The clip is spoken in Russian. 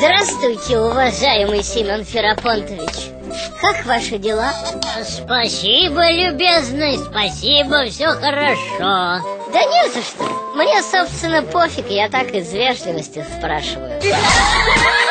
Здравствуйте, уважаемый Семен Ферапонтович. Как ваши дела? Спасибо, любезный, спасибо, все хорошо. Да не за что. Мне, собственно, пофиг, я так из вежливости спрашиваю.